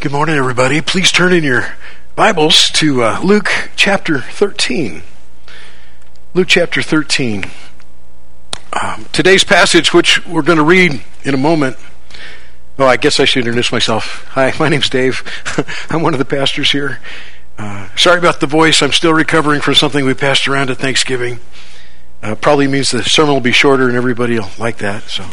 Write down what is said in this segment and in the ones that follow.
Good morning, everybody. Please turn in your Bibles to Luke chapter 13. Luke chapter 13. Today's passage, which we're going to read in a moment. Oh, I guess I should introduce myself. Hi, my name's Dave. I'm one of the pastors here. Sorry about the voice. I'm still recovering from something we passed around at Thanksgiving. Probably means the sermon will be shorter and everybody will like that. So,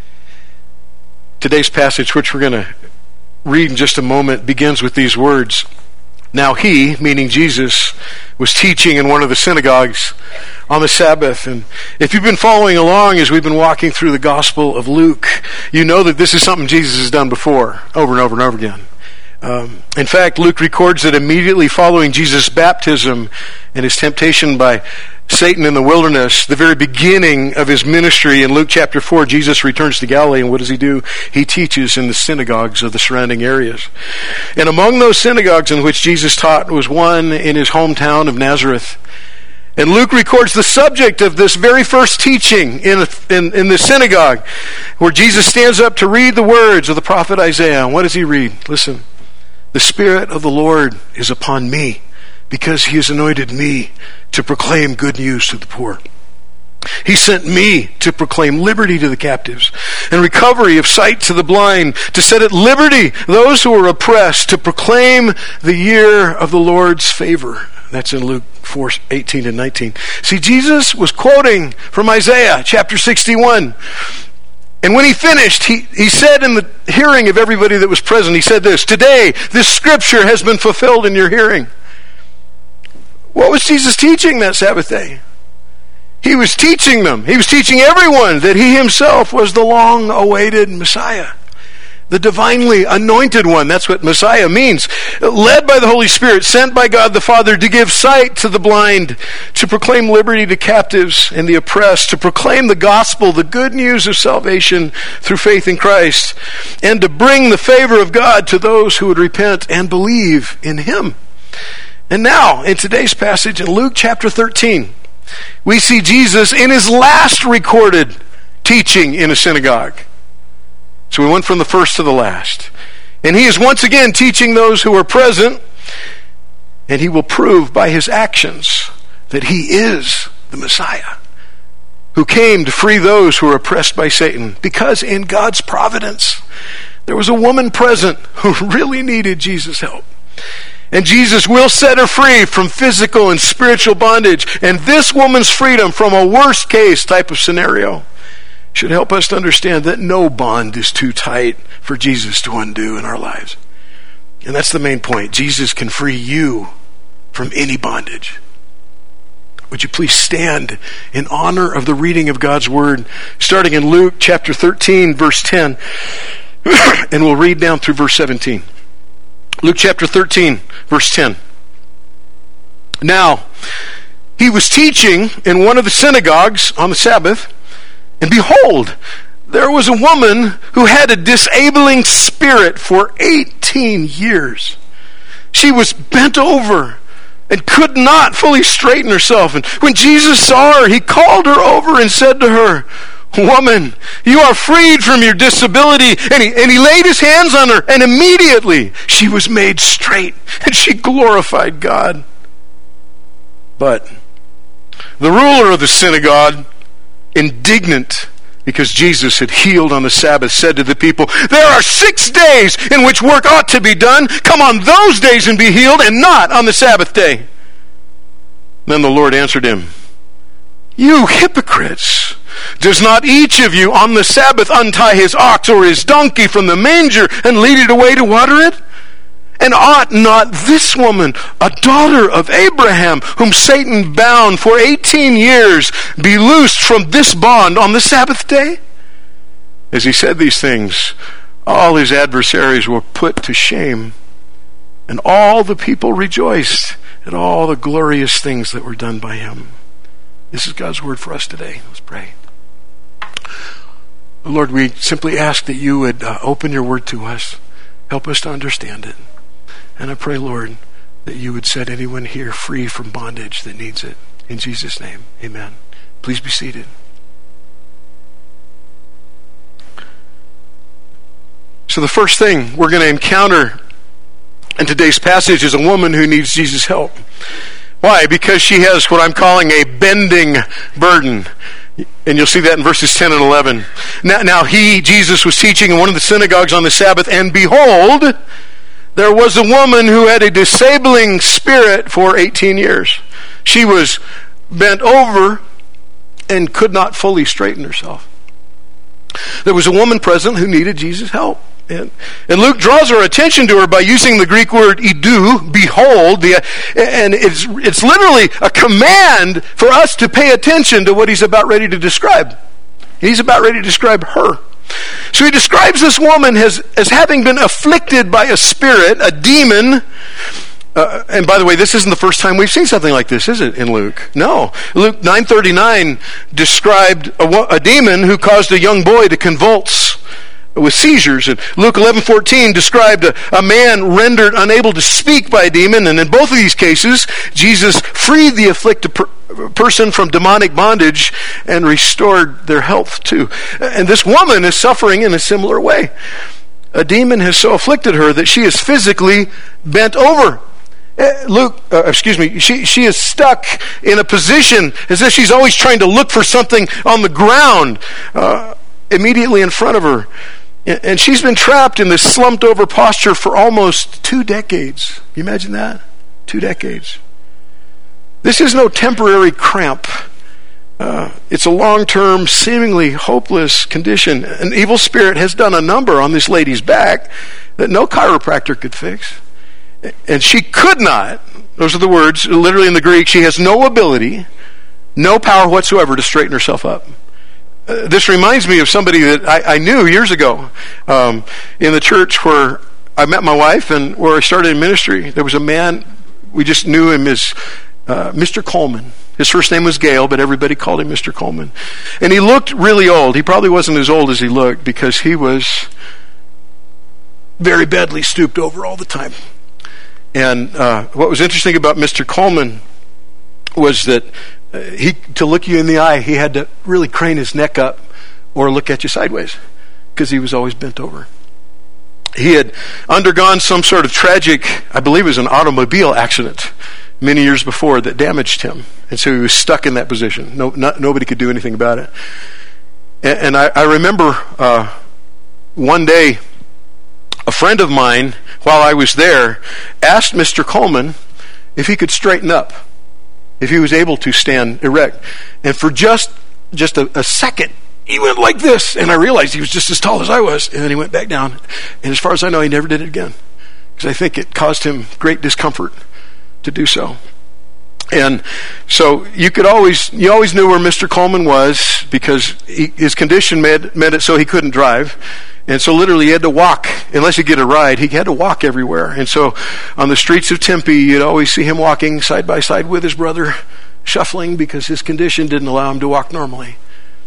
today's passage, which we're going to read in just a moment, begins with these words. Now he, meaning Jesus, was teaching in one of the synagogues on the Sabbath. And if you've been following along as we've been walking through the Gospel of Luke, you know that this is something Jesus has done before, over and over and over again. In fact, Luke records that immediately following Jesus' baptism and his temptation by Satan in the wilderness, the very beginning of his ministry, in Luke chapter 4, Jesus returns to Galilee, and what does he do? He teaches in the synagogues of the surrounding areas. And among those synagogues in which Jesus taught was one in his hometown of Nazareth. And Luke records the subject of this very first teaching in the synagogue, where Jesus stands up to read the words of the prophet Isaiah. And what does he read? Listen. The Spirit of the Lord is upon me, because he has anointed me to proclaim good news to the poor. He sent me to proclaim liberty to the captives and recovery of sight to the blind, to set at liberty those who are oppressed, to proclaim the year of the Lord's favor. That's in Luke 4:18 and 19. See, Jesus was quoting from Isaiah chapter 61. And when he finished, he said in the hearing of everybody that was present, he said this, "Today, this scripture has been fulfilled in your hearing." What was Jesus teaching that Sabbath day? He was teaching them. He was teaching everyone that he himself was the long-awaited Messiah, the divinely anointed one. That's what Messiah means. Led by the Holy Spirit, sent by God the Father to give sight to the blind, to proclaim liberty to captives and the oppressed, to proclaim the gospel, the good news of salvation through faith in Christ, and to bring the favor of God to those who would repent and believe in him. And now, in today's passage in Luke chapter 13, we see Jesus in his last recorded teaching in a synagogue. So we went from the first to the last. And he is once again teaching those who are present, and he will prove by his actions that he is the Messiah who came to free those who are oppressed by Satan. Because in God's providence, there was a woman present who really needed Jesus' help. And Jesus will set her free from physical and spiritual bondage. And this woman's freedom from a worst case type of scenario should help us to understand that no bond is too tight for Jesus to undo in our lives. And that's the main point. Jesus can free you from any bondage. Would you please stand in honor of the reading of God's Word, starting in Luke chapter 13, verse 10, and we'll read down through verse 17. Luke chapter 13, verse 10. Now, he was teaching in one of the synagogues on the Sabbath, and behold, there was a woman who had a disabling spirit for 18 years. She was bent over and could not fully straighten herself. And when Jesus saw her, he called her over and said to her, "Woman, you are freed from your disability." And he laid his hands on her, and immediately she was made straight, and she glorified God. But the ruler of the synagogue, indignant because Jesus had healed on the Sabbath, said to the people, "There are 6 days in which work ought to be done. Come on those days and be healed, and not on the Sabbath day." Then the Lord answered him, "You hypocrites! Does not each of you on the Sabbath untie his ox or his donkey from the manger and lead it away to water it? And ought not this woman, a daughter of Abraham, whom Satan bound for 18 years, be loosed from this bond on the Sabbath day?" As he said these things, all his adversaries were put to shame, and all the people rejoiced at all the glorious things that were done by him. This is God's word for us today. Let's pray. Lord, we simply ask that you would open your word to us. Help us to understand it. And I pray, Lord, that you would set anyone here free from bondage that needs it. In Jesus' name, amen. Please be seated. So the first thing we're going to encounter And today's passage is a woman who needs Jesus' help. Why? Because she has what I'm calling a bending burden. And you'll see that in verses 10 and 11. Now Jesus, was teaching in one of the synagogues on the Sabbath, and behold, there was a woman who had a disabling spirit for 18 years. She was bent over and could not fully straighten herself. There was a woman present who needed Jesus' help. And Luke draws our attention to her by using the Greek word idu, behold, and it's literally a command for us to pay attention to what he's about ready to describe. He's about ready to describe her. So he describes this woman as having been afflicted by a spirit, a demon. And by the way, this isn't the first time we've seen something like this, is it, in Luke? No. Luke 9:39 described a demon who caused a young boy to convulse with seizures. And Luke 11:14 described a man rendered unable to speak by a demon. And in both of these cases, Jesus freed the afflicted person from demonic bondage and restored their health too. And this woman is suffering in a similar way. A demon has so afflicted her that she is physically bent over. She is stuck in a position as if she's always trying to look for something on the ground immediately in front of her. And she's been trapped in this slumped over posture for almost 2 decades. You imagine that? 2 decades. This is no temporary cramp. It's a long-term, seemingly hopeless condition. An evil spirit has done a number on this lady's back that no chiropractor could fix. And she could not, those are the words, literally in the Greek, she has no ability, no power whatsoever to straighten herself up. This reminds me of somebody that I knew years ago in the church where I met my wife and where I started in ministry. There was a man, we just knew him as Mr. Coleman. His first name was Gale, but everybody called him Mr. Coleman. And he looked really old. He probably wasn't as old as he looked because he was very badly stooped over all the time. And what was interesting about Mr. Coleman was that to look you in the eye, he had to really crane his neck up or look at you sideways because he was always bent over. He had undergone some sort of tragic, I believe it was an automobile accident many years before that damaged him. And so he was stuck in that position. Nobody could do anything about it. And I remember one day, a friend of mine, while I was there, asked Mr. Coleman if he could straighten up, if he was able to stand erect. And for just a second, he went like this, and I realized he was just as tall as I was, and then he went back down. And as far as I know, he never did it again, because I think it caused him great discomfort to do so. And so you always knew where Mr. Coleman was because his condition made it so he couldn't drive. And so literally he had to walk, unless you get a ride, he had to walk everywhere. And so on the streets of Tempe, you'd always see him walking side by side with his brother, shuffling because his condition didn't allow him to walk normally.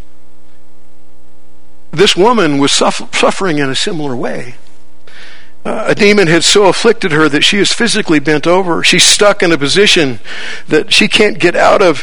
This woman was suffering in a similar way. A demon had so afflicted her that she is physically bent over. She's stuck in a position that she can't get out of.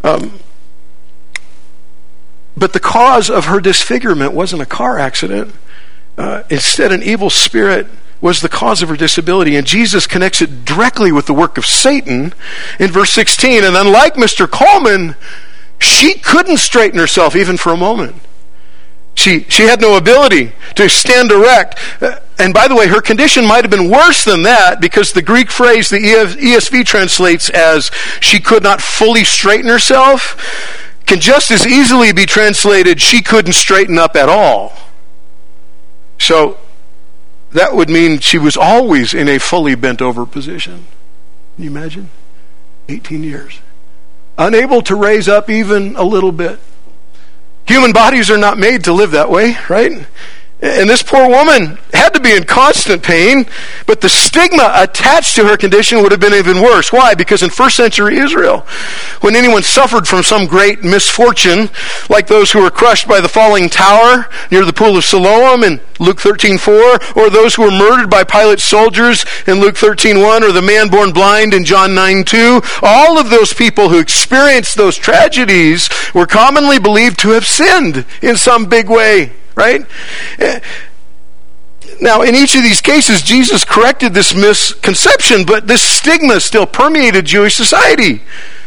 But the cause of her disfigurement wasn't a car accident. Instead, an evil spirit was the cause of her disability. And Jesus connects it directly with the work of Satan in verse 16. And unlike Mr. Coleman, she couldn't straighten herself even for a moment. She had no ability to stand erect. And by the way, her condition might have been worse than that, because the Greek phrase the ESV translates as she could not fully straighten herself can just as easily be translated she couldn't straighten up at all. So that would mean she was always in a fully bent over position. Can you imagine? 18 years. Unable to raise up even a little bit. Human bodies are not made to live that way, right? And this poor woman had to be in constant pain, but the stigma attached to her condition would have been even worse. Why? Because in first century Israel, when anyone suffered from some great misfortune, like those who were crushed by the falling tower near the pool of Siloam in Luke 13:4, or those who were murdered by Pilate's soldiers in Luke 13:1, or the man born blind in John 9:2, all of those people who experienced those tragedies were commonly believed to have sinned in some big way. Right? Now, in each of these cases, Jesus corrected this misconception, but this stigma still permeated Jewish society.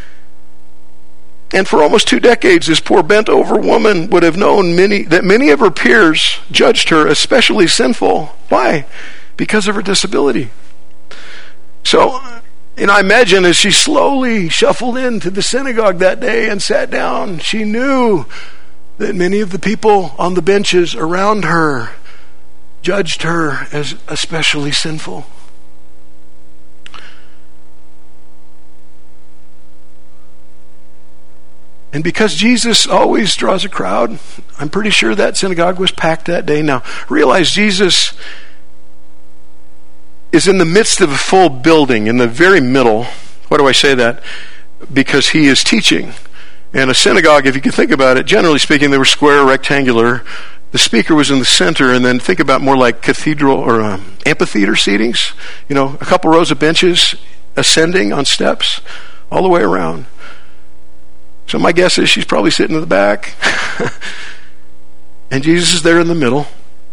And for almost 2 decades, this poor bent-over woman would have known that many of her peers judged her especially sinful. Why? Because of her disability. So, I imagine as she slowly shuffled into the synagogue that day and sat down, she knew that many of the people on the benches around her judged her as especially sinful. And because Jesus always draws a crowd, I'm pretty sure that synagogue was packed that day. Now, realize Jesus is in the midst of a full building, in the very middle. Why do I say that? Because he is teaching. And a synagogue, if you can think about it, generally speaking, they were square, rectangular. The speaker was in the center, and then think about more like cathedral or amphitheater seatings. A couple rows of benches ascending on steps all the way around. So my guess is she's probably sitting in the back. And Jesus is there in the middle.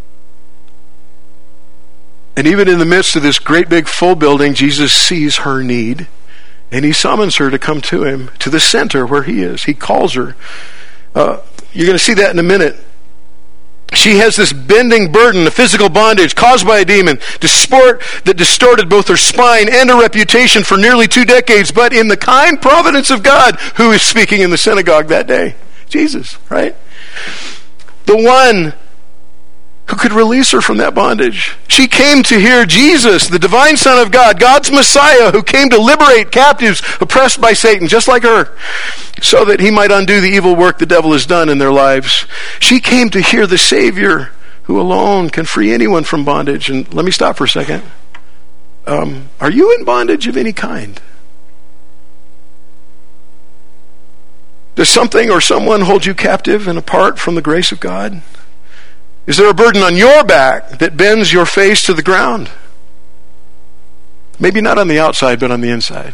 And even in the midst of this great big full building, Jesus sees her need. And he summons her to come to him, to the center where he is. He calls her. You're going to see that in a minute. She has this bending burden, a physical bondage caused by a demon, that distorted both her spine and her reputation for nearly 2 decades. But in the kind providence of God, who is speaking in the synagogue that day? Jesus, right? The one who could release her from that bondage. She came to hear Jesus, the divine Son of God, God's Messiah, who came to liberate captives oppressed by Satan, just like her, so that he might undo the evil work the devil has done in their lives. She came to hear the Savior, who alone can free anyone from bondage. And let me stop for a second. Are you in bondage of any kind? Does something or someone hold you captive and apart from the grace of God? Is there a burden on your back that bends your face to the ground? Maybe not on the outside, but on the inside.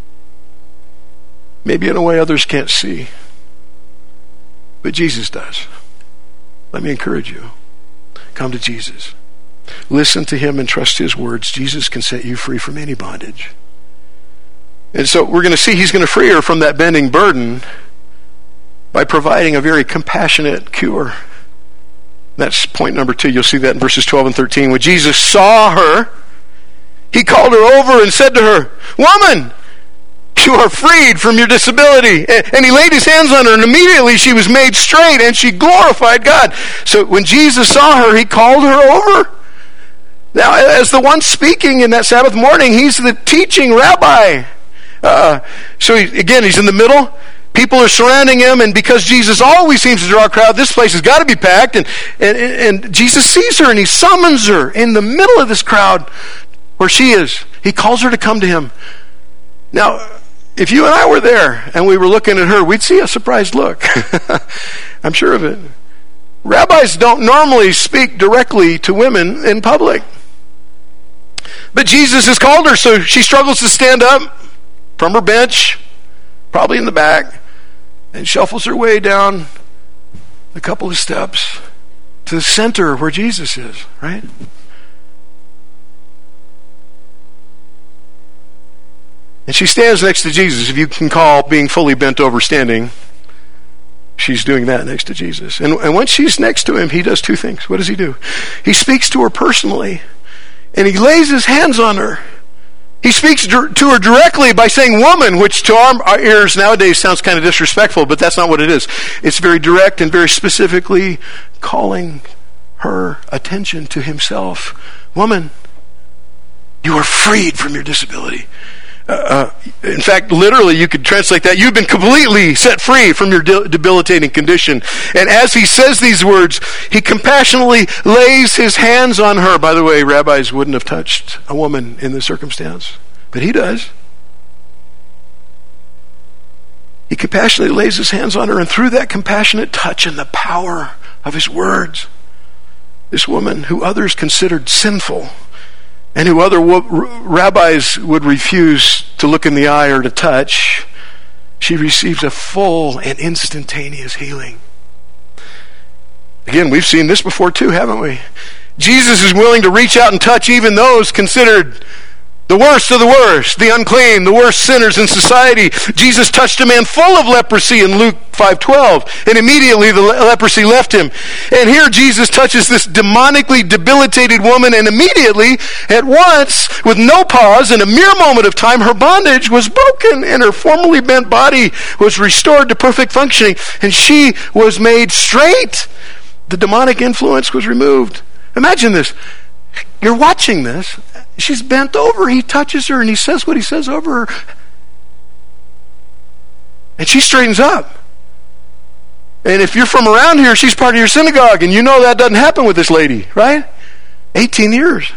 Maybe in a way others can't see. But Jesus does. Let me encourage you. Come to Jesus. Listen to him and trust his words. Jesus can set you free from any bondage. And so we're going to see he's going to free her from that bending burden by providing a very compassionate cure. That's point number 2. You'll see that in verses 12 and 13. When Jesus saw her, he called her over and said to her, "Woman, you are freed from your disability." And he laid his hands on her, and immediately she was made straight, and she glorified God. So when Jesus saw her, he called her over. Now, as the one speaking in that Sabbath morning, he's the teaching rabbi. So he's in the middle. People are surrounding him, and because Jesus always seems to draw a crowd, this place has got to be packed. And Jesus sees her, and he summons her in the middle of this crowd where she is. He calls her to come to him. Now, if you and I were there, and we were looking at her, we'd see a surprised look. I'm sure of it. Rabbis don't normally speak directly to women in public. But Jesus has called her, so she struggles to stand up from her bench, probably in the back, and shuffles her way down a couple of steps to the center where Jesus is, right? And she stands next to Jesus. If you can call being fully bent over standing, she's doing that next to Jesus. And when she's next to him, he does 2 things. What does he do? He speaks to her personally, and he lays his hands on her. He speaks to her directly by saying "woman," which to our ears nowadays sounds kind of disrespectful, but that's not what it is. It's very direct and very specifically calling her attention to himself. "Woman, you are freed from your disability." In fact, literally, you could translate that. You've been completely set free from your debilitating condition. And as he says these words, he compassionately lays his hands on her. By the way, rabbis wouldn't have touched a woman in this circumstance, but he does. He compassionately lays his hands on her, and through that compassionate touch and the power of his words, this woman, who others considered sinful, and who other rabbis would refuse to look in the eye or to touch, she receives a full and instantaneous healing. Again, we've seen this before too, haven't we? Jesus is willing to reach out and touch even those considered the worst of the worst, the unclean, the worst sinners in society. Jesus touched a man full of leprosy in Luke 5:12, and immediately the leprosy left him. And here Jesus touches this demonically debilitated woman, and immediately, at once, with no pause, in a mere moment of time, her bondage was broken, and her formerly bent body was restored to perfect functioning, and she was made straight. The demonic influence was removed. Imagine this. You're watching this. She's bent over. He touches her and he says what he says over her. And she straightens up. And if you're from around here, she's part of your synagogue. And you know that doesn't happen with this lady, right? 18 years.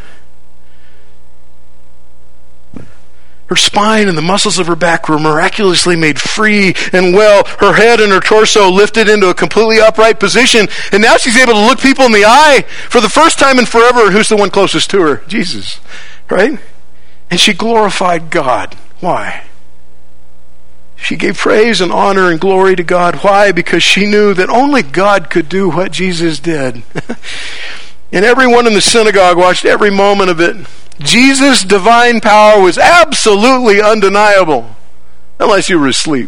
Her spine and the muscles of her back were miraculously made free and well. Her head and her torso lifted into a completely upright position. And now she's able to look people in the eye for the first time in forever. Who's the one closest to her? Jesus. Right? And she glorified God. Why? She gave praise and honor and glory to God. Why? Because she knew that only God could do what Jesus did. And everyone in the synagogue watched every moment of it. Jesus' divine power was absolutely undeniable, unless you were asleep.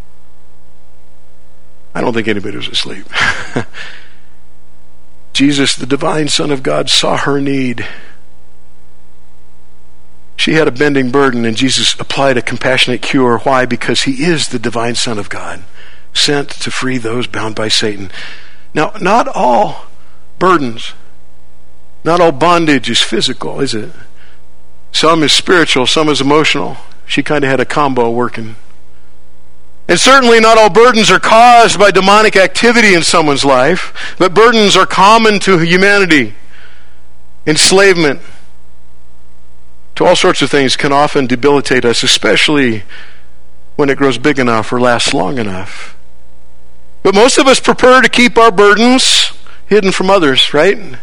I don't think anybody was asleep. Jesus, the divine Son of God, saw her need. She had a bending burden, and Jesus applied a compassionate cure. Why? Because he is the divine Son of God, sent to free those bound by Satan. Now, not all burdens, not all bondage is physical, is it? Some is spiritual, some is emotional. She kind of had a combo working. And certainly not all burdens are caused by demonic activity in someone's life, but burdens are common to humanity. Enslavement to all sorts of things can often debilitate us, especially when it grows big enough or lasts long enough. But most of us prefer to keep our burdens hidden from others, right?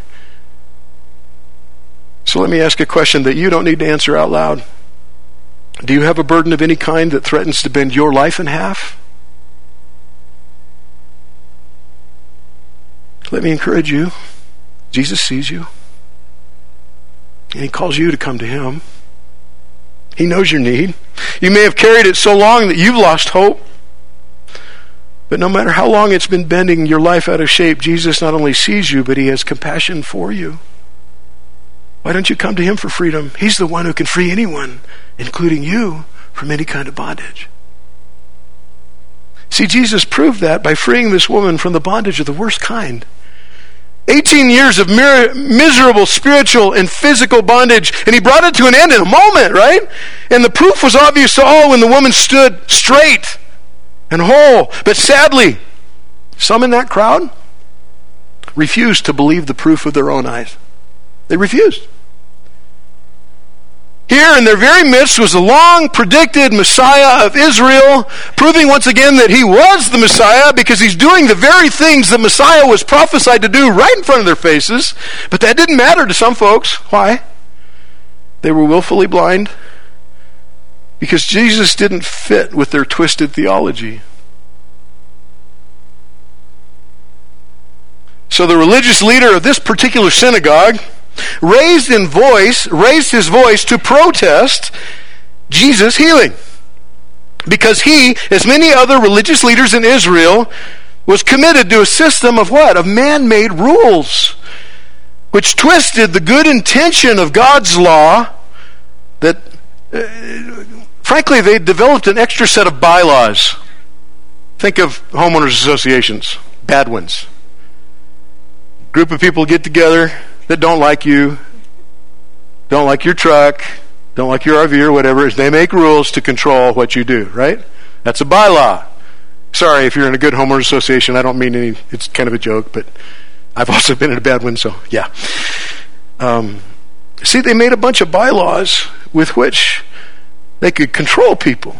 So let me ask a question that you don't need to answer out loud. Do you have a burden of any kind that threatens to bend your life in half? Let me encourage you. Jesus sees you. And he calls you to come to him. He knows your need. You may have carried it so long that you've lost hope. But no matter how long it's been bending your life out of shape, Jesus not only sees you, but he has compassion for you. Why don't you come to him for freedom? He's the one who can free anyone, including you, from any kind of bondage. See, Jesus proved that by freeing this woman from the bondage of the worst kind. 18 years of miserable spiritual and physical bondage, and he brought it to an end in a moment, right? And the proof was obvious to all when the woman stood straight and whole. But sadly, some in that crowd refused to believe the proof of their own eyes. They refused. Here in their very midst was the long-predicted Messiah of Israel, proving once again that he was the Messiah because he's doing the very things that Messiah was prophesied to do right in front of their faces. But that didn't matter to some folks. Why? They were willfully blind because Jesus didn't fit with their twisted theology. So the religious leader of this particular synagogue raised his voice to protest Jesus' healing. Because he, as many other religious leaders in Israel, was committed to a system of what? Of man-made rules, which twisted the good intention of God's law that, frankly, they developed an extra set of bylaws. Think of homeowners associations, bad ones. Group of people get together that don't like you, don't like your truck, don't like your RV or whatever. Is they make rules to control what you do, right? That's a bylaw. Sorry, if you're in a good homeowners association, I don't mean any, it's kind of a joke, but I've also been in a bad one, so yeah. See, they made a bunch of bylaws with which they could control people.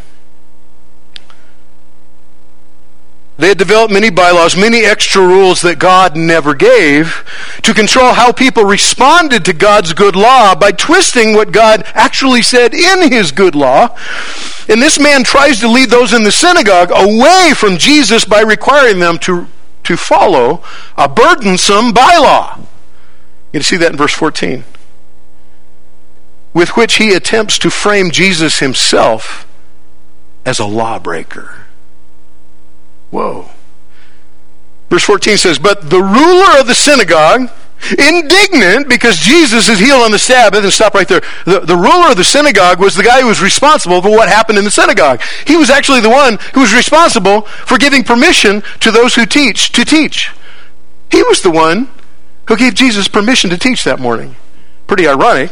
They had developed many bylaws, many extra rules that God never gave to control how people responded to God's good law by twisting what God actually said in his good law. And this man tries to lead those in the synagogue away from Jesus by requiring them to follow a burdensome bylaw. You can see that in verse 14. With which he attempts to frame Jesus himself as a lawbreaker. Whoa. Verse 14 says, but the ruler of the synagogue, indignant because Jesus is healed on the Sabbath, and stop right there. The ruler of the synagogue was the guy who was responsible for what happened in the synagogue. He was actually the one who was responsible for giving permission to those who teach to teach. He was the one who gave Jesus permission to teach that morning. Pretty ironic.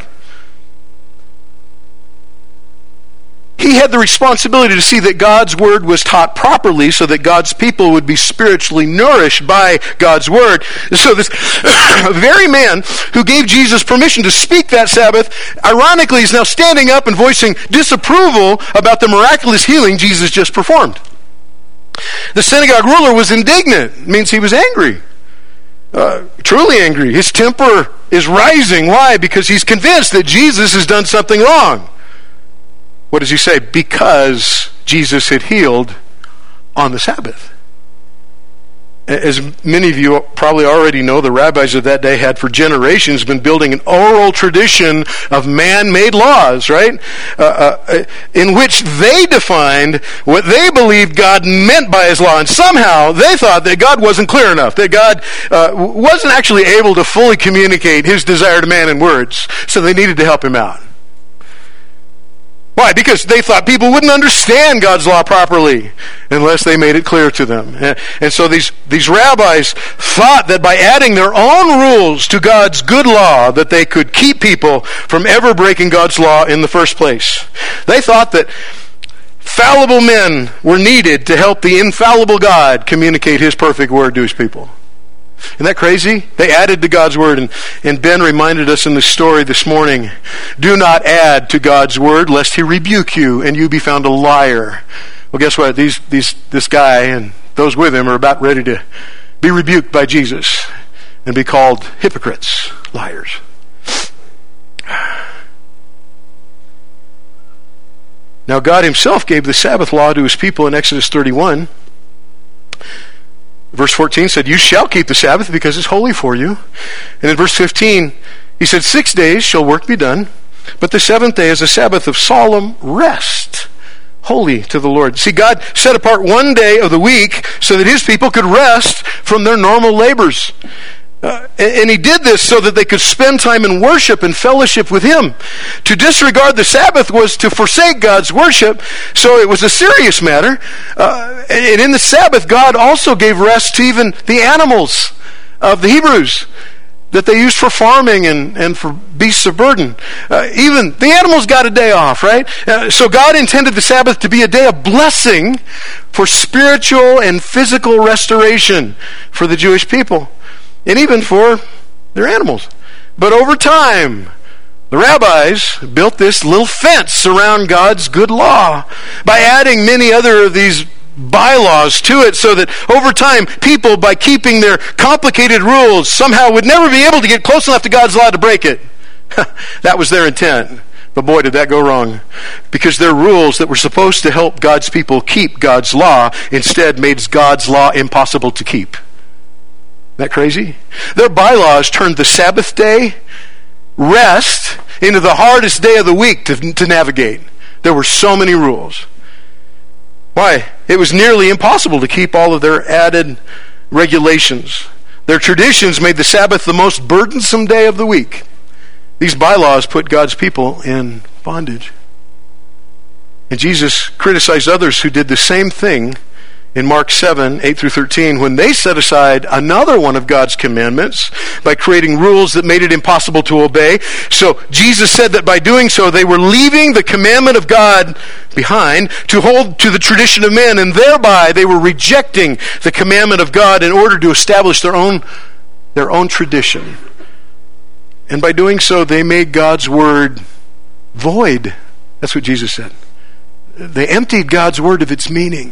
He had the responsibility to see that God's word was taught properly so that God's people would be spiritually nourished by God's word. So this very man who gave Jesus permission to speak that Sabbath, ironically, is now standing up and voicing disapproval about the miraculous healing Jesus just performed. The synagogue ruler was indignant. It means he was angry. Truly angry. His temper is rising. Why? Because he's convinced that Jesus has done something wrong. What does he say? Because Jesus had healed on the Sabbath. As many of you probably already know, the rabbis of that day had for generations been building an oral tradition of man-made laws, right? In which they defined what they believed God meant by his law. And somehow they thought that God wasn't clear enough, that God wasn't actually able to fully communicate his desire to man in words. So they needed to help him out. Why? Because they thought people wouldn't understand God's law properly unless they made it clear to them. And so these rabbis thought that by adding their own rules to God's good law, that they could keep people from ever breaking God's law in the first place. They thought that fallible men were needed to help the infallible God communicate his perfect word to his people. Isn't that crazy? They added to God's word, and Ben reminded us in the story this morning, do not add to God's word lest he rebuke you and you be found a liar. Well, guess what? This guy and those with him are about ready to be rebuked by Jesus and be called hypocrites, liars. Now God himself gave the Sabbath law to his people in Exodus 31. Verse 14 said, you shall keep the Sabbath because it's holy for you. And in verse 15, he said, 6 days shall work be done, but the seventh day is a Sabbath of solemn rest, holy to the Lord. See, God set apart one day of the week so that his people could rest from their normal labors. And he did this so that they could spend time in worship and fellowship with him. To disregard the Sabbath was to forsake God's worship, so it was a serious matter. And in the Sabbath, God also gave rest to even the animals of the Hebrews that they used for farming and for beasts of burden. Even the animals got a day off, right? So God intended the Sabbath to be a day of blessing for spiritual and physical restoration for the Jewish people. And even for their animals. But over time, the rabbis built this little fence around God's good law by adding many other of these bylaws to it, so that over time, people, by keeping their complicated rules, somehow would never be able to get close enough to God's law to break it. That was their intent. But boy, did that go wrong. Because their rules that were supposed to help God's people keep God's law instead made God's law impossible to keep. Isn't that crazy? Their bylaws turned the Sabbath day rest into the hardest day of the week to navigate. There were so many rules. Why? It was nearly impossible to keep all of their added regulations. Their traditions made the Sabbath the most burdensome day of the week. These bylaws put God's people in bondage. And Jesus criticized others who did the same thing in Mark 7, 8 through 13, when they set aside another one of God's commandments by creating rules that made it impossible to obey. So Jesus said that by doing so, they were leaving the commandment of God behind to hold to the tradition of men, and thereby they were rejecting the commandment of God in order to establish their own tradition. And by doing so, they made God's word void. That's what Jesus said. They emptied God's word of its meaning.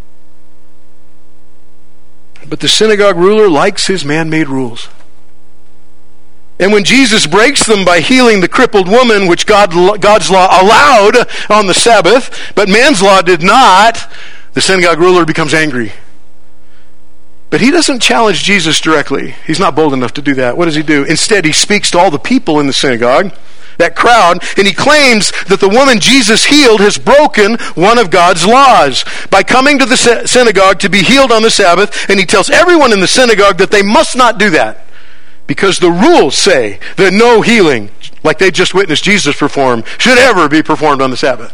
But the synagogue ruler likes his man-made rules. And when Jesus breaks them by healing the crippled woman, which God's law allowed on the Sabbath, but man's law did not, the synagogue ruler becomes angry. But he doesn't challenge Jesus directly. He's not bold enough to do that. What does he do? Instead, he speaks to all the people in the synagogue, that crowd, and he claims that the woman Jesus healed has broken one of God's laws by coming to the synagogue to be healed on the Sabbath, and he tells everyone in the synagogue that they must not do that because the rules say that no healing, like they just witnessed Jesus perform, should ever be performed on the Sabbath.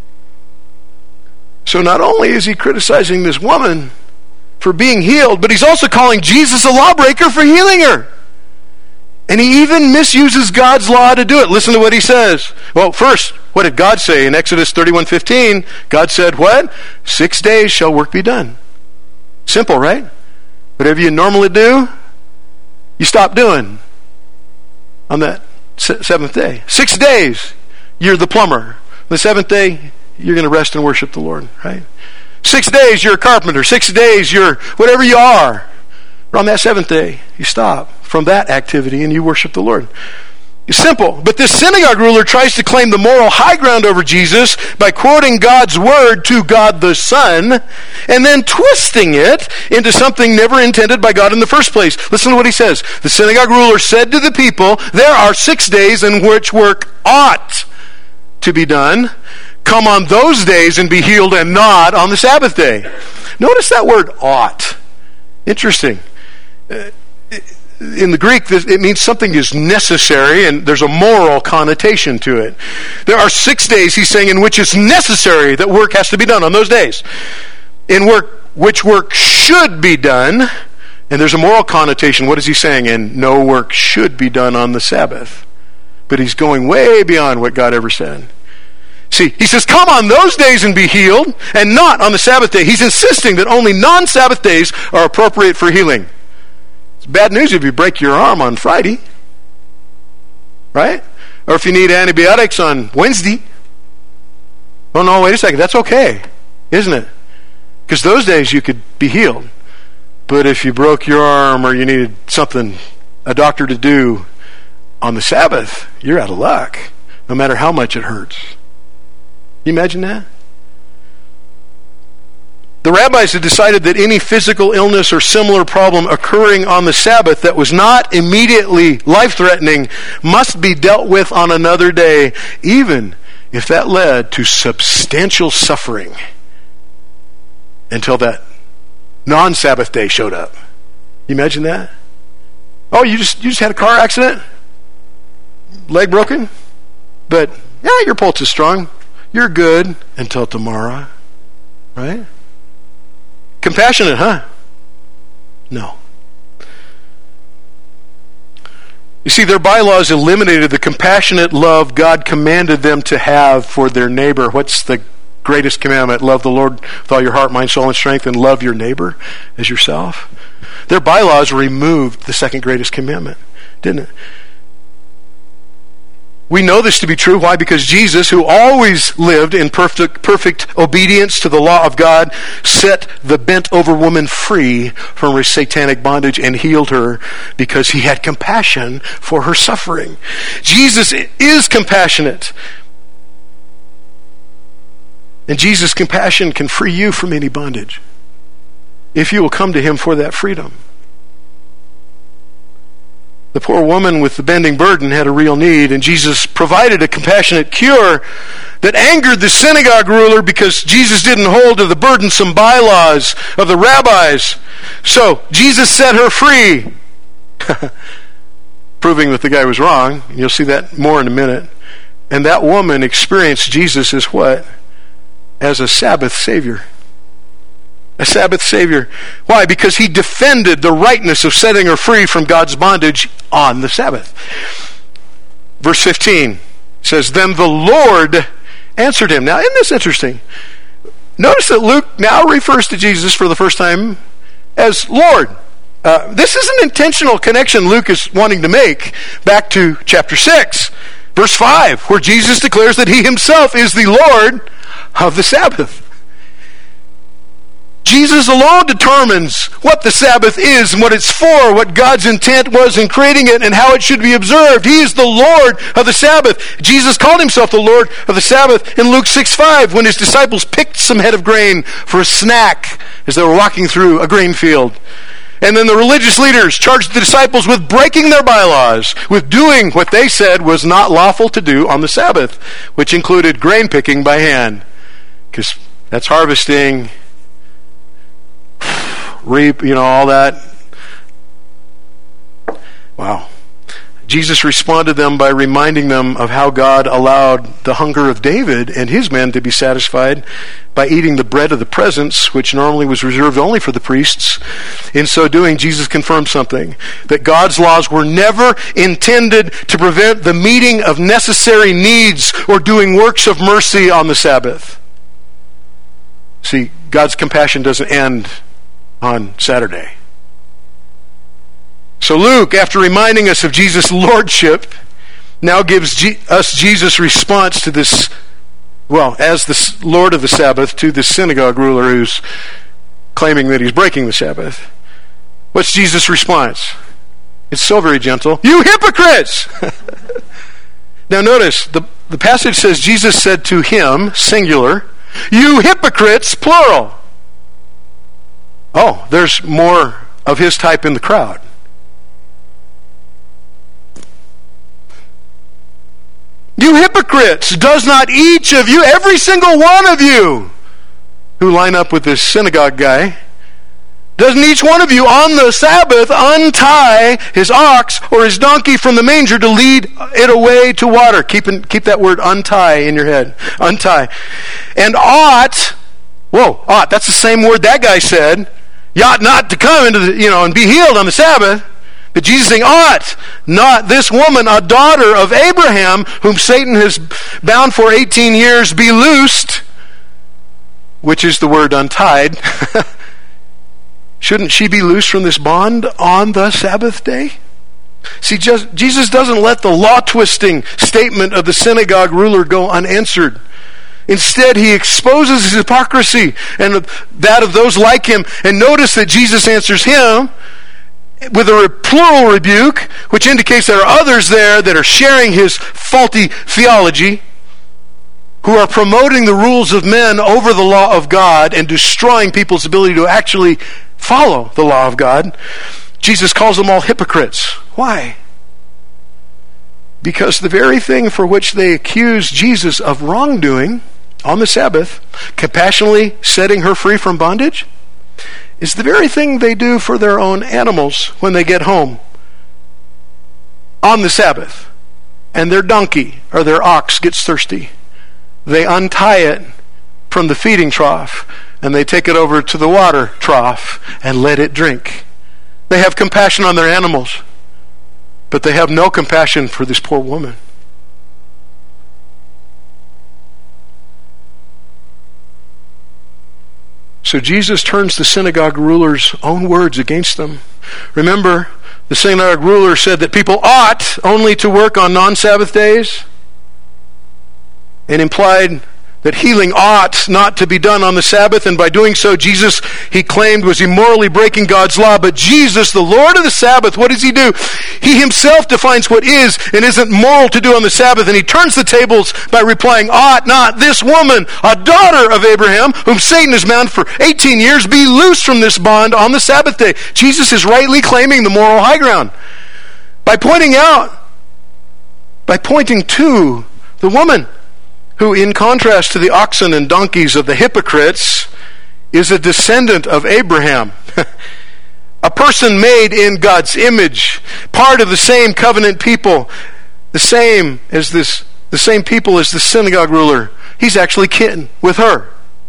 So not only is he criticizing this woman for being healed, but he's also calling Jesus a lawbreaker for healing her. And he even misuses God's law to do it. Listen to what he says. Well, first, what did God say? In Exodus 31:15, God said, what? 6 days shall work be done. Simple, right? Whatever you normally do, you stop doing on that seventh day. 6 days, you're the plumber. The seventh day, you're going to rest and worship the Lord, right? 6 days, you're a carpenter. 6 days, you're whatever you are. But on that seventh day, you stop from that activity and you worship the Lord. It's simple. But this synagogue ruler tries to claim the moral high ground over Jesus by quoting God's word to God the Son and then twisting it into something never intended by God in the first place. Listen to what he says. The synagogue ruler said to the people, there are 6 days in which work ought to be done. Come on those days and be healed and not on the Sabbath day. Notice that word ought. Interesting. In the Greek, it means something is necessary, and there's a moral connotation to it. There are 6 days, he's saying, in which it's necessary that work has to be done on those days. In which work should be done, and there's a moral connotation. What is he saying? And no work should be done on the Sabbath. But he's going way beyond what God ever said. See, he says, come on those days and be healed, and not on the Sabbath day. He's insisting that only non-Sabbath days are appropriate for healing. It's bad news if you break your arm on Friday, right? Or if you need antibiotics on Wednesday. Oh no, wait a second, that's okay, isn't it? Because those days you could be healed. But if you broke your arm or you needed something, a doctor to do on the Sabbath, you're out of luck, no matter how much it hurts. Can you imagine that? The rabbis had decided that any physical illness or similar problem occurring on the Sabbath that was not immediately life-threatening must be dealt with on another day, even if that led to substantial suffering until that non-Sabbath day showed up. You imagine that? Oh, you just had a car accident? Leg broken? But, yeah, your pulse is strong. You're good until tomorrow. Right? Compassionate, huh? No. You see, their bylaws eliminated the compassionate love God commanded them to have for their neighbor. What's the greatest commandment? Love the Lord with all your heart, mind, soul, and strength, and love your neighbor as yourself. Their bylaws removed the second greatest commandment, didn't it? We know this to be true. Why? Because Jesus, who always lived in perfect obedience to the law of God, set the bent-over woman free from her satanic bondage and healed her because he had compassion for her suffering. Jesus is compassionate. And Jesus' compassion can free you from any bondage if you will come to him for that freedom. The poor woman with the bending burden had a real need, and Jesus provided a compassionate cure that angered the synagogue ruler because Jesus didn't hold to the burdensome bylaws of the rabbis. So Jesus set her free, proving that the guy was wrong. You'll see that more in a minute. And that woman experienced Jesus as what? As a Sabbath Savior. A Sabbath Savior. Why? Because he defended the rightness of setting her free from God's bondage on the Sabbath. Verse 15 says, then the Lord answered him. Now, isn't this interesting? Notice that Luke now refers to Jesus for the first time as Lord. This is an intentional connection Luke is wanting to make back to chapter 6, verse 5, where Jesus declares that he himself is the Lord of the Sabbath. Jesus alone determines what the Sabbath is and what it's for, what God's intent was in creating it and how it should be observed. He is the Lord of the Sabbath. Jesus called himself the Lord of the Sabbath in Luke 6:5 when his disciples picked some head of grain for a snack as they were walking through a grain field. And then the religious leaders charged the disciples with breaking their bylaws, with doing what they said was not lawful to do on the Sabbath, which included grain picking by hand. Because that's harvesting, reap, all that. Wow. Jesus responded to them by reminding them of how God allowed the hunger of David and his men to be satisfied by eating the bread of the presence, which normally was reserved only for the priests. In so doing, Jesus confirmed something, that God's laws were never intended to prevent the meeting of necessary needs or doing works of mercy on the Sabbath. See, God's compassion doesn't end on Saturday. So Luke, after reminding us of Jesus' lordship, now gives us Jesus' response to this, as the Lord of the Sabbath, to the synagogue ruler who's claiming that he's breaking the Sabbath. What's Jesus' response? It's so very gentle. You hypocrites! Now notice, the passage says Jesus said to him, singular, you hypocrites, plural. Oh, there's more of his type in the crowd. You hypocrites, does not each of you, every single one of you who line up with this synagogue guy, doesn't each one of you on the Sabbath untie his ox or his donkey from the manger to lead it away to water? Keep that word untie in your head. Untie. And ought, that's the same word that guy said. You ought not to come into the, and be healed on the Sabbath. But Jesus saying, ought not this woman, a daughter of Abraham, whom Satan has bound for 18 years, be loosed, which is the word untied. Shouldn't she be loosed from this bond on the Sabbath day? See, Jesus doesn't let the law-twisting statement of the synagogue ruler go unanswered. Instead, he exposes his hypocrisy and that of those like him. And notice that Jesus answers him with a plural rebuke, which indicates there are others there that are sharing his faulty theology, who are promoting the rules of men over the law of God and destroying people's ability to actually follow the law of God. Jesus calls them all hypocrites. Why? Because the very thing for which they accuse Jesus of wrongdoing on the Sabbath, compassionately setting her free from bondage, is the very thing they do for their own animals when they get home on the Sabbath and their donkey or their ox gets thirsty. They untie it from the feeding trough and they take it over to the water trough and let it drink. They have compassion on their animals, but they have no compassion for this poor woman. So Jesus turns the synagogue ruler's own words against them. Remember, the synagogue ruler said that people ought only to work on non-Sabbath days, and implied that healing ought not to be done on the Sabbath, and by doing so, Jesus, he claimed, was immorally breaking God's law. But Jesus, the Lord of the Sabbath, what does he do? He himself defines what is and isn't moral to do on the Sabbath, and he turns the tables by replying, ought not this woman, a daughter of Abraham, whom Satan has bound for 18 years, be loosed from this bond on the Sabbath day? Jesus is rightly claiming the moral high ground by pointing to the woman, who, in contrast to the oxen and donkeys of the hypocrites, is a descendant of Abraham. A person made in God's image, part of the same covenant people, the same people as the synagogue ruler. He's actually kin with her.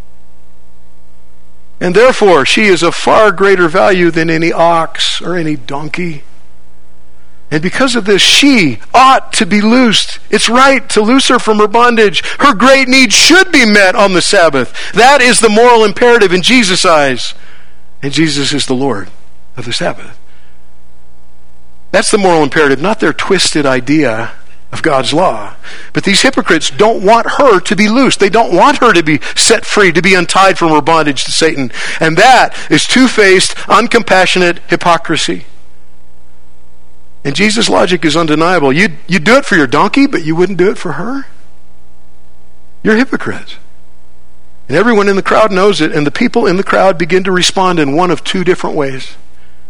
And therefore, she is of far greater value than any ox or any donkey. And because of this, she ought to be loosed. It's right to loose her from her bondage. Her great need should be met on the Sabbath. That is the moral imperative in Jesus' eyes. And Jesus is the Lord of the Sabbath. That's the moral imperative, not their twisted idea of God's law. But these hypocrites don't want her to be loosed. They don't want her to be set free, to be untied from her bondage to Satan. And that is two-faced, uncompassionate hypocrisy. And Jesus' logic is undeniable. You do it for your donkey, but you wouldn't do it for her? You're a hypocrite. And everyone in the crowd knows it, and the people in the crowd begin to respond in one of two different ways.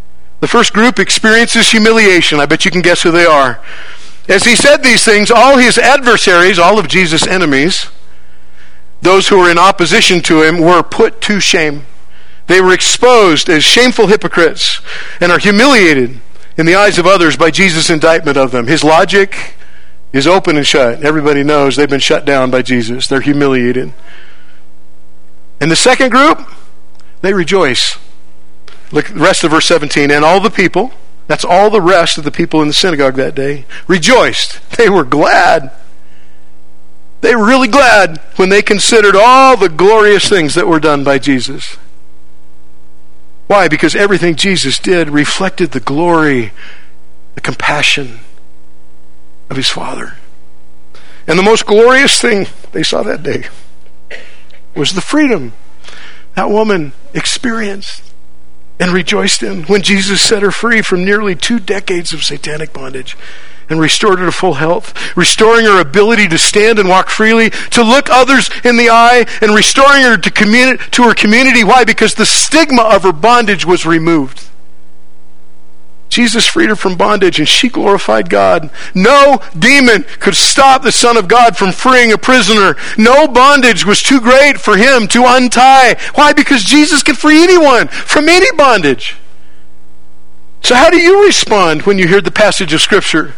The first group experiences humiliation. I bet you can guess who they are. As he said these things, all his adversaries, all of Jesus' enemies, those who were in opposition to him, were put to shame. They were exposed as shameful hypocrites and are humiliated in the eyes of others by Jesus' indictment of them. His logic is open and shut. Everybody knows they've been shut down by Jesus. They're humiliated. And the second group, they rejoice. Look at the rest of verse 17. And all the people, that's all the rest of the people in the synagogue that day, rejoiced. They were glad. They were really glad when they considered all the glorious things that were done by Jesus. Why? Because everything Jesus did reflected the glory, the compassion of his Father. And the most glorious thing they saw that day was the freedom that woman experienced and rejoiced in when Jesus set her free from nearly 2 decades of satanic bondage and restored her to full health, restoring her ability to stand and walk freely, to look others in the eye, and restoring her to her community. Why? Because the stigma of her bondage was removed. Jesus freed her from bondage, and she glorified God. No demon could stop the Son of God from freeing a prisoner. No bondage was too great for him to untie. Why? Because Jesus can free anyone from any bondage. So how do you respond when you hear the passage of Scripture?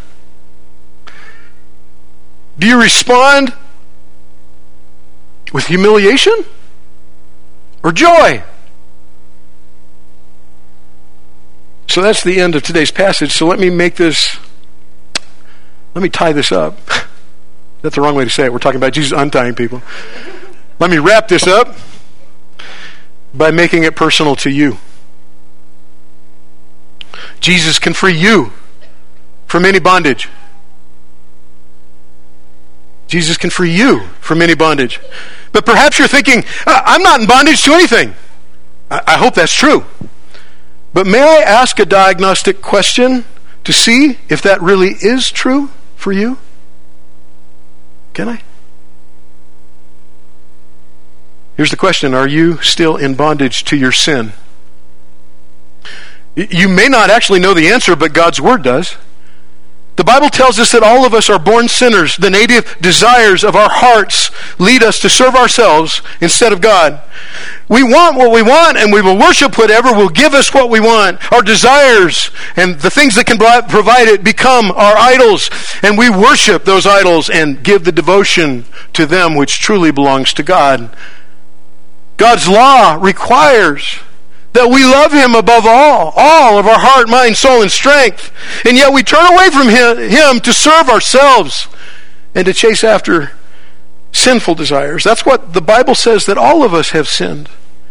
Do you respond with humiliation or joy? So that's the end of today's passage. So let me tie this up. That's the wrong way to say it. We're talking about Jesus untying people. Let me wrap this up by making it personal to you. Jesus can free you from any bondage. Jesus can free you from any bondage. But perhaps you're thinking, I'm not in bondage to anything. I hope that's true. But may I ask a diagnostic question to see if that really is true for you? Can I? Here's the question. Are you still in bondage to your sin? You may not actually know the answer, but God's Word does. The Bible tells us that all of us are born sinners. The native desires of our hearts lead us to serve ourselves instead of God. We want what we want, and we will worship whatever will give us what we want. Our desires and the things that can provide it become our idols, and we worship those idols and give the devotion to them which truly belongs to God. God's law requires that we love Him above all of our heart, mind, soul, and strength. And yet we turn away from Him to serve ourselves and to chase after sinful desires. That's what the Bible says, that all of us have sinned.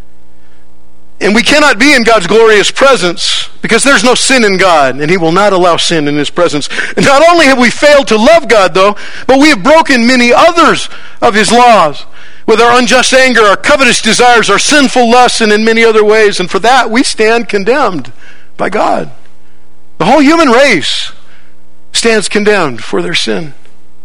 And we cannot be in God's glorious presence because there's no sin in God, and He will not allow sin in His presence. And not only have we failed to love God, though, but we have broken many others of His laws with our unjust anger, our covetous desires, our sinful lusts, and in many other ways. And for that, we stand condemned by God. The whole human race stands condemned for their sin.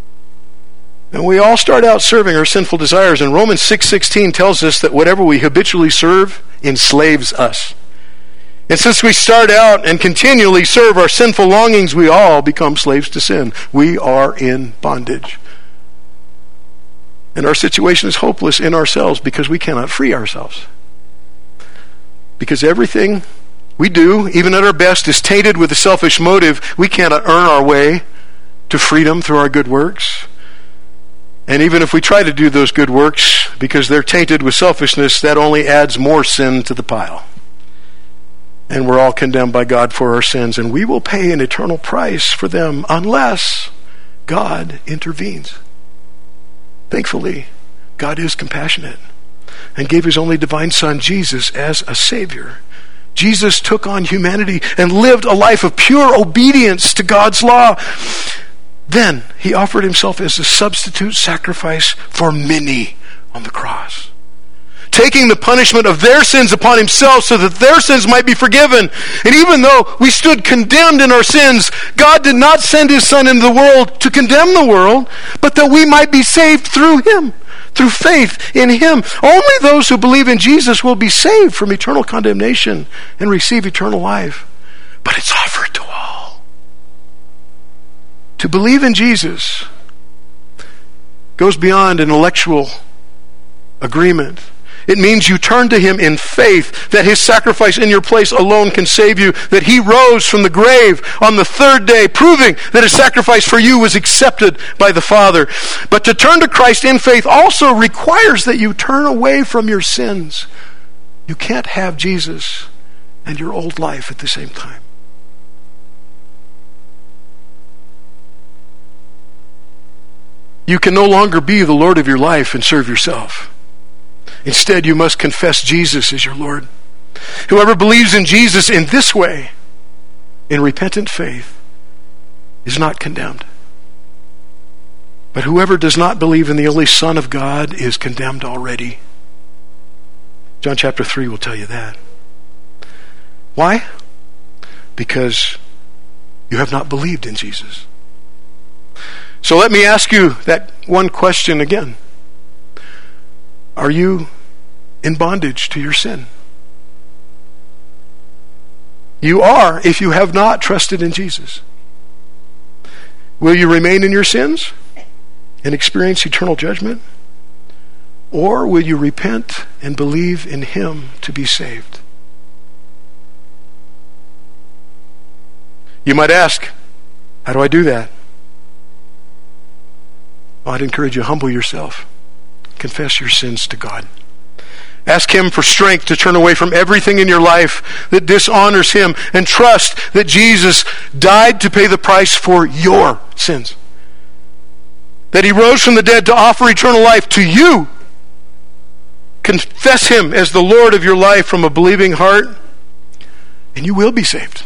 And we all start out serving our sinful desires. And Romans 6:16 tells us that whatever we habitually serve enslaves us. And since we start out and continually serve our sinful longings, we all become slaves to sin. We are in bondage. And our situation is hopeless in ourselves because we cannot free ourselves. Because everything we do, even at our best, is tainted with a selfish motive. We cannot earn our way to freedom through our good works. And even if we try to do those good works, because they're tainted with selfishness, that only adds more sin to the pile. And we're all condemned by God for our sins, and we will pay an eternal price for them unless God intervenes. Thankfully, God is compassionate and gave His only divine Son, Jesus, as a Savior. Jesus took on humanity and lived a life of pure obedience to God's law. Then He offered Himself as a substitute sacrifice for many on the cross, taking the punishment of their sins upon Himself so that their sins might be forgiven. And even though we stood condemned in our sins, God did not send His Son into the world to condemn the world, but that we might be saved through Him, through faith in Him. Only those who believe in Jesus will be saved from eternal condemnation and receive eternal life. but it's offered to all. To believe in Jesus goes beyond intellectual agreement. It means you turn to Him in faith that His sacrifice in your place alone can save you, that He rose from the grave on the third day, proving that His sacrifice for you was accepted by the Father. But to turn to Christ in faith also requires that you turn away from your sins. You can't have Jesus and your old life at the same time. You can no longer be the Lord of your life and serve yourself. Instead, you must confess Jesus as your Lord. Whoever believes in Jesus in this way, in repentant faith, is not condemned. But whoever does not believe in the only Son of God is condemned already. John chapter 3 will tell you that. Why? Because you have not believed in Jesus. So let me ask you that one question again. Are you in bondage to your sin? You are if you have not trusted in Jesus. Will you remain in your sins and experience eternal judgment? Or will you repent and believe in Him to be saved? You might ask, how do I do that? Well, I'd encourage you to humble yourself. Confess your sins to God. Ask Him for strength to turn away from everything in your life that dishonors Him, and trust that Jesus died to pay the price for your sins. That He rose from the dead to offer eternal life to you. Confess Him as the Lord of your life from a believing heart, and you will be saved.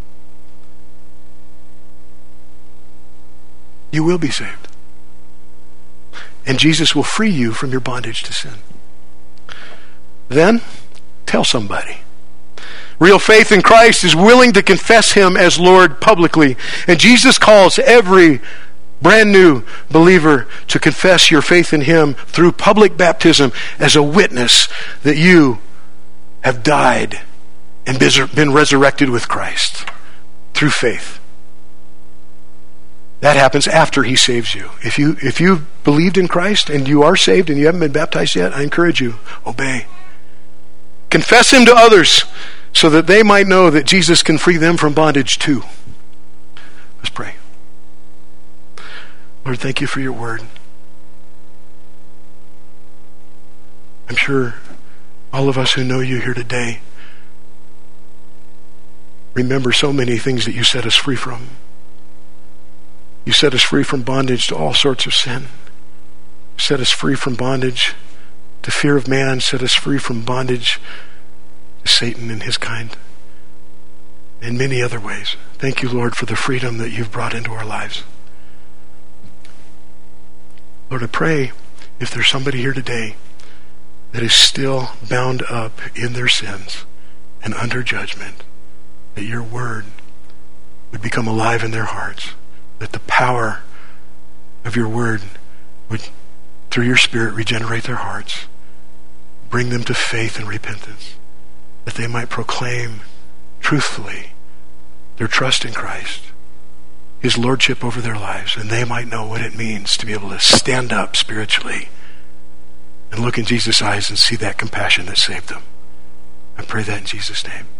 You will be saved. And Jesus will free you from your bondage to sin. Then, tell somebody. Real faith in Christ is willing to confess Him as Lord publicly. And Jesus calls every brand new believer to confess your faith in Him through public baptism as a witness that you have died and been resurrected with Christ through faith. That happens after He saves you. If you believed in Christ and you are saved and you haven't been baptized yet, I encourage you, obey. Confess Him to others so that they might know that Jesus can free them from bondage too. Let's pray. Lord, thank You for Your word. I'm sure all of us who know You here today remember so many things that You set us free from. You set us free from bondage to all sorts of sin. You set us free from bondage to fear of man. Set us free from bondage to Satan and his kind. In many other ways. Thank You, Lord, for the freedom that You've brought into our lives. Lord, I pray if there's somebody here today that is still bound up in their sins and under judgment, that Your word would become alive in their hearts. That the power of Your word would, through Your Spirit, regenerate their hearts, bring them to faith and repentance, that they might proclaim truthfully their trust in Christ, His lordship over their lives, and they might know what it means to be able to stand up spiritually and look in Jesus' eyes and see that compassion that saved them. I pray that in Jesus' name.